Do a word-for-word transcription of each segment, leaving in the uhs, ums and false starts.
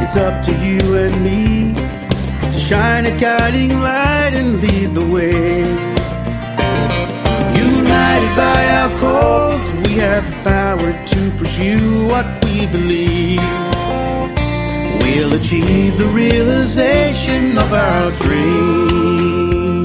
it's up to you and me to shine a guiding light and lead the way. United by our cause, we have the power to pursue what we believe. We'll achieve the realization of our dreams.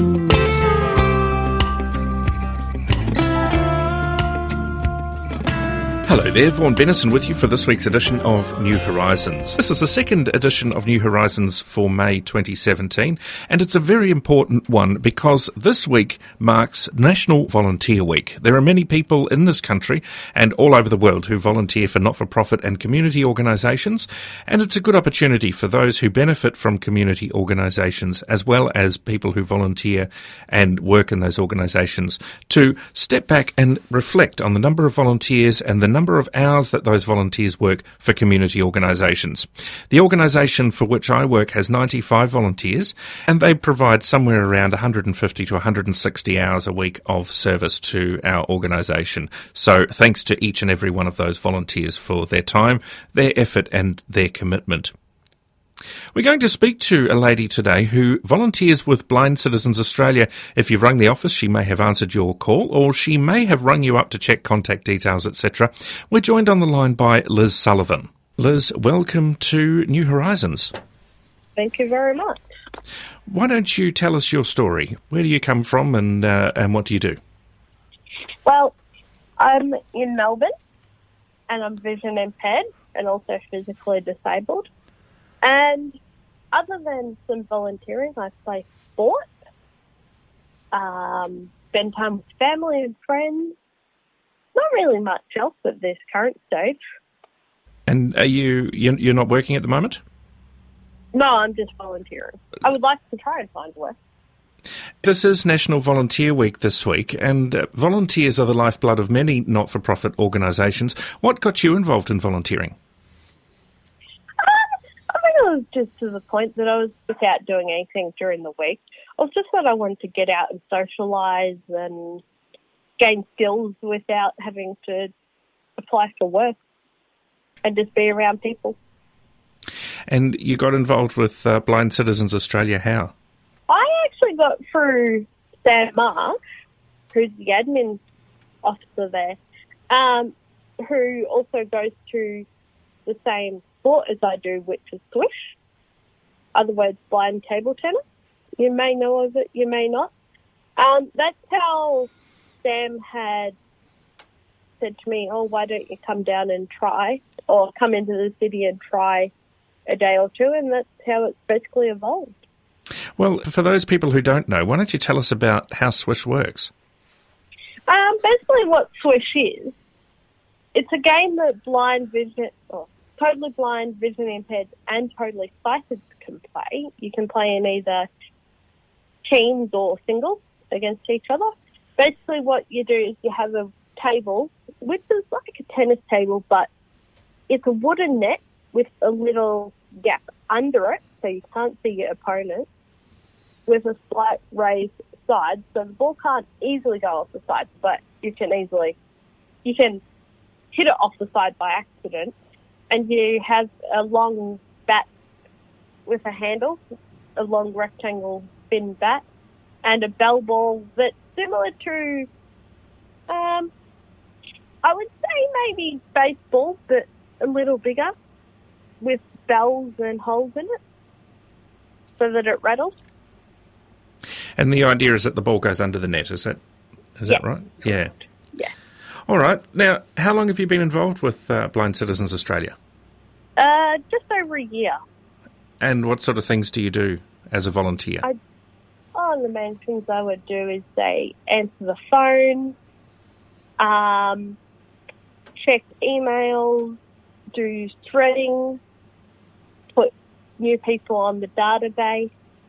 Hello there, Vaughan Bennison with you for this week's edition of New Horizons. This is the second edition of New Horizons for May twenty seventeen, and it's a very important one because this week marks National Volunteer Week. There are many people in this country and all over the world who volunteer for not-for-profit and community organisations, and it's a good opportunity for those who benefit from community organisations as well as people who volunteer and work in those organisations to step back and reflect on the number of volunteers and the number of hours that those volunteers work for community organisations. The organisation for which I work has ninety-five volunteers, and they provide somewhere around one hundred fifty to one hundred sixty hours a week of service to our organisation. So thanks to each and every one of those volunteers for their time, their effort and their commitment. We're going to speak to a lady today who volunteers with Blind Citizens Australia. If you've rung the office, she may have answered your call, or she may have rung you up to check contact details, et cetera. We're joined on the line by Liz Sullivan. Liz, welcome to New Horizons. Thank you very much. Why don't you tell us your story? Where do you come from and uh, and what do you do? Well, I'm in Melbourne, and I'm vision impaired and also physically disabled. And other than some volunteering, I play sport, um, spend time with family and friends. Not really much else at this current stage. And are you, you're not working at the moment? No, I'm just volunteering. I would like to try and find work. This is National Volunteer Week this week, and uh, volunteers are the lifeblood of many not-for-profit organisations. What got you involved in volunteering? I was just to the point that I was without doing anything during the week. I was just that I wanted to get out and socialise and gain skills without having to apply for work and just be around people. And you got involved with uh, Blind Citizens Australia, how? I actually got through Sam Mark, who's the admin officer there, um, who also goes to the same sport as I do, which is Swish, otherwise blind table tennis. You may know of it, you may not. Um, that's how Sam had said to me, oh, why don't you come down and try, or come into the city and try a day or two, and that's how it's basically evolved. Well, for those people who don't know, why don't you tell us about how Swish works? Um, basically what Swish is, it's a game that blind vision, or totally blind, vision impaired and totally sighted can play. You can play in either teams or singles against each other. Basically what you do is you have a table, which is like a tennis table, but it's a wooden net with a little gap under it so you can't see your opponent, with a slight raised side. So the ball can't easily go off the side, but you can easily, you can hit it off the side by accident. And you have a long bat with a handle, a long rectangle thin bat, and a bell ball that's similar to, um, I would say maybe baseball, but a little bigger, with bells and holes in it, so that it rattles. And the idea is that the ball goes under the net, is that, is yeah. that right? Yeah. Yeah. All right. Now, how long have you been involved with uh, Blind Citizens Australia? Uh, just over a year. And what sort of things do you do as a volunteer? I, oh, the main things I would do is say answer the phone, um, check emails, do threading, put new people on the database,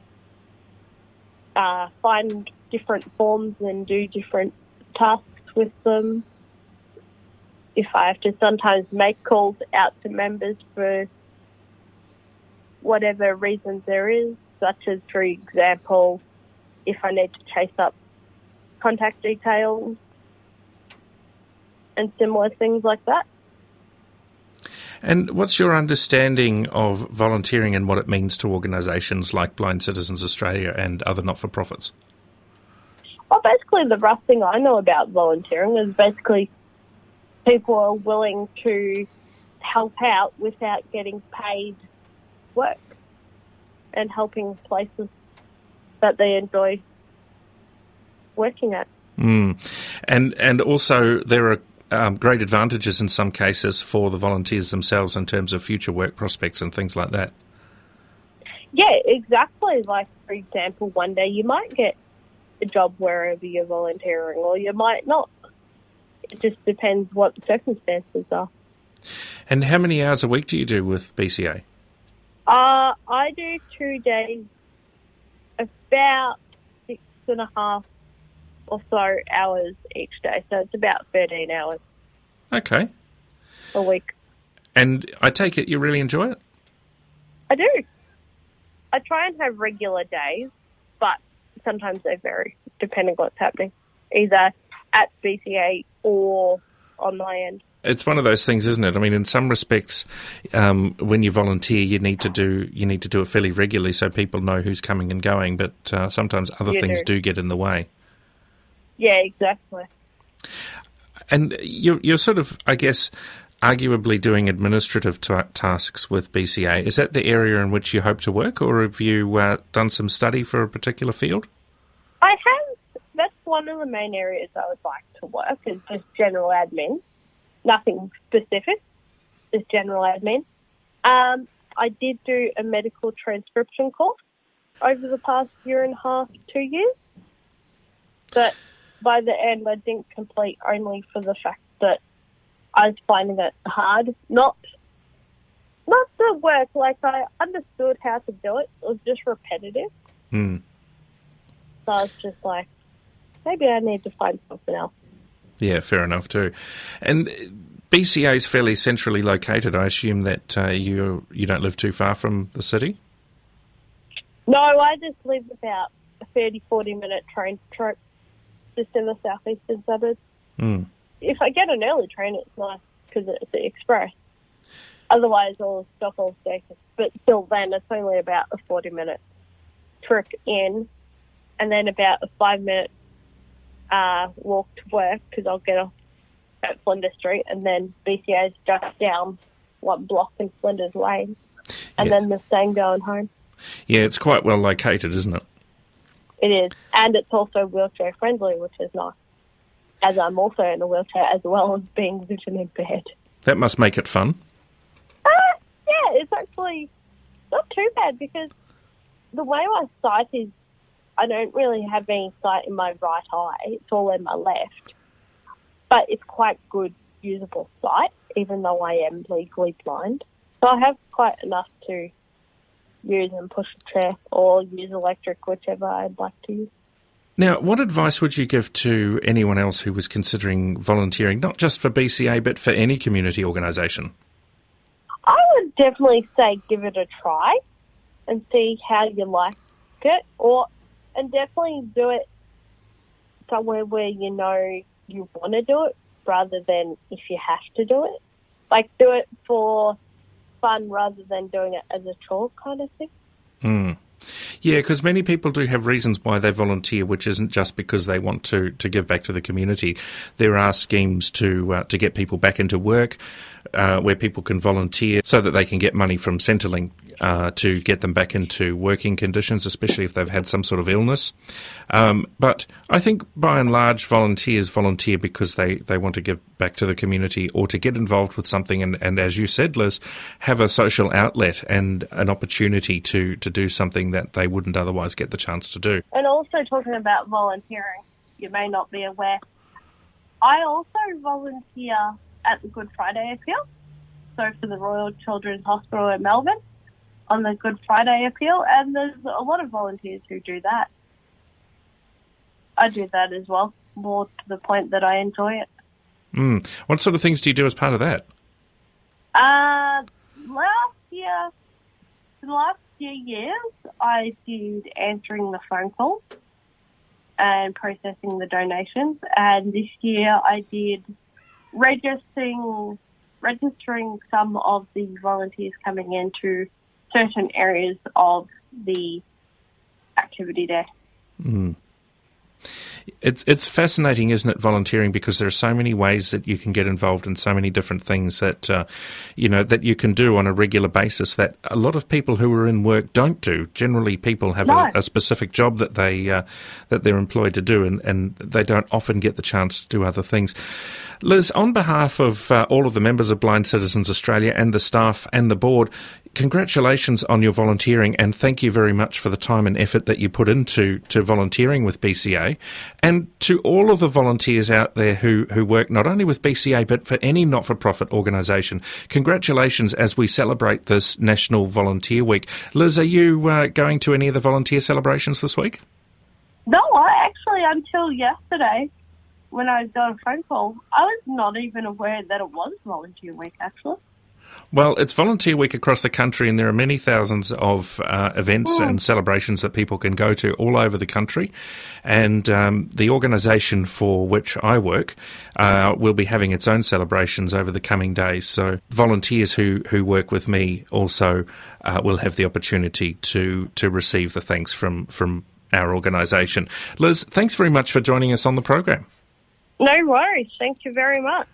uh, find different forms and do different tasks with them. If I have to sometimes make calls out to members for whatever reasons there is, such as, for example, if I need to chase up contact details and similar things like that. And what's your understanding of volunteering and what it means to organisations like Blind Citizens Australia and other not-for-profits? Well, basically the rough thing I know about volunteering is basically people are willing to help out without getting paid work and helping places that they enjoy working at. Mm. And and also there are um, great advantages in some cases for the volunteers themselves in terms of future work prospects and things like that. Yeah, exactly. Like, for example, one day you might get a job wherever you're volunteering or you might not. It just depends what the circumstances are. And how many hours a week do you do with B C A? Uh, I do two days, about six and a half or so hours each day. So it's about thirteen hours. Okay. A week. And I take it you really enjoy it? I do. I try and have regular days, but sometimes they vary depending on what's happening, either at B C A or on my end. It's one of those things, isn't it? I mean, in some respects, um, when you volunteer, you need to do you need to do it fairly regularly so people know who's coming and going. But uh, sometimes other You things do. do get in the way. Yeah, exactly. And you're, you're sort of, I guess, arguably doing administrative ta- tasks with B C A. Is that the area in which you hope to work, or have you uh, done some study for a particular field? I have. That's one of the main areas I would like to work, is just general admin. Nothing specific, just general admin. Um, I did do a medical transcription course over the past year and a half, two years. But by the end, I didn't complete only for the fact that I was finding it hard. Not, not the work. Like, I understood how to do it. It was just repetitive. Hmm. So I was just like, maybe I need to find something else. Yeah, fair enough too. And B C A is fairly centrally located. I assume that uh, you you don't live too far from the city? No, I just live about a thirty, forty minute train trip just in the southeastern suburbs. Mm. If I get an early train, it's nice because it's the express. Otherwise, I'll stop all stations. But still then, it's only about a forty minute trip in and then about a five minute uh, walk to work because I'll get off at Flinders Street and then B C A is just down one block in Flinders Lane and Yeah. then the same going home. Yeah, it's quite well located, isn't it? It is. And it's also wheelchair friendly, which is nice, as I'm also in a wheelchair as well as being vision impaired. That must make it fun. Uh, yeah, it's actually not too bad because the way my sight is, I don't really have any sight in my right eye. It's all in my left. But it's quite good, usable sight, even though I am legally blind. So I have quite enough to use and push a chair or use electric, whichever I'd like to use. Now, what advice would you give to anyone else who was considering volunteering, not just for B C A, but for any community organisation? I would definitely say give it a try and see how you like it, or and definitely do it somewhere where you know you want to do it rather than if you have to do it. Like, do it for fun rather than doing it as a chore kind of thing. Mm. Yeah, because many people do have reasons why they volunteer, which isn't just because they want to, to give back to the community. There are schemes to uh, to get people back into work, uh, where people can volunteer so that they can get money from Centrelink uh, to get them back into working conditions, especially if they've had some sort of illness. Um, but I think by and large, volunteers volunteer because they, they want to give back to the community or to get involved with something and, and as you said, Liz, have a social outlet and an opportunity to, to do something that they wouldn't otherwise get the chance to do. And also talking about volunteering, you may not be aware, I also volunteer at the Good Friday Appeal, so for the Royal Children's Hospital in Melbourne on the Good Friday Appeal, and there's a lot of volunteers who do that. I do that as well, more to the point that I enjoy it. Mm. What sort of things do you do as part of that? Uh, last year, for the last few years, I did answering the phone calls and processing the donations, and this year I did registering registering some of the volunteers coming into certain areas of the activity day. Mm. It's it's fascinating, isn't it, volunteering, because there are so many ways that you can get involved in so many different things that, uh, you know, that you can do on a regular basis that a lot of people who are in work don't do. Generally, people have No. a, a specific job that, they, uh, that they're employed to do, and, and they don't often get the chance to do other things. Liz, on behalf of uh, all of the members of Blind Citizens Australia and the staff and the board, congratulations on your volunteering, and thank you very much for the time and effort that you put into to volunteering with B C A. And to all of the volunteers out there who, who work not only with B C A but for any not-for-profit organisation, congratulations as we celebrate this National Volunteer Week. Liz, are you uh, going to any of the volunteer celebrations this week? No, I actually, until yesterday, when I got a phone call, I was not even aware that it was Volunteer Week, actually. Well, it's Volunteer Week across the country, and there are many thousands of uh, events Mm. and celebrations that people can go to all over the country. And um, the organisation for which I work uh, will be having its own celebrations over the coming days. So volunteers who, who work with me also uh, will have the opportunity to, to receive the thanks from, from our organisation. Liz, thanks very much for joining us on the program. No worries. Thank you very much.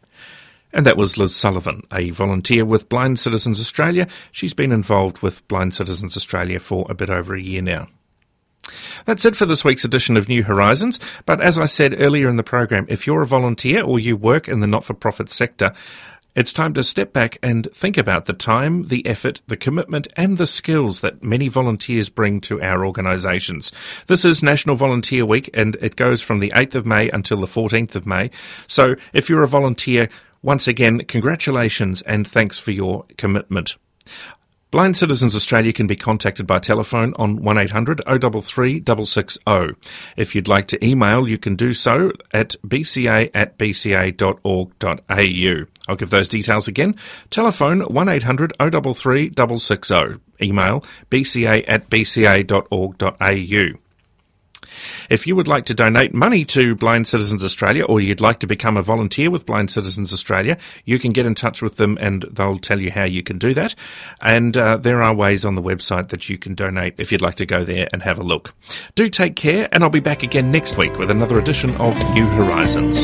And that was Liz Sullivan, a volunteer with Blind Citizens Australia. She's been involved with Blind Citizens Australia for a bit over a year now. That's it for this week's edition of New Horizons. But as I said earlier in the program, if you're a volunteer or you work in the not-for-profit sector, it's time to step back and think about the time, the effort, the commitment and the skills that many volunteers bring to our organisations. This is National Volunteer Week, and it goes from the eighth of May until the fourteenth of May. So if you're a volunteer, once again, congratulations and thanks for your commitment. Blind Citizens Australia can be contacted by telephone on one eight hundred oh three three six six oh. If you'd like to email, you can do so at b c a at b c a dot org dot a u. I'll give those details again. Telephone one eight hundred oh three three six six oh. Email b c a at b c a dot org dot a u. If you would like to donate money to Blind Citizens Australia, or you'd like to become a volunteer with Blind Citizens Australia, you can get in touch with them and they'll tell you how you can do that. And uh, there are ways on the website that you can donate if you'd like to go there and have a look. Do take care, and I'll be back again next week with another edition of New Horizons.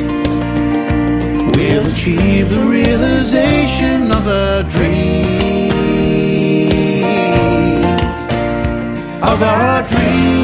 We'll achieve the realization of our dreams, of our dreams.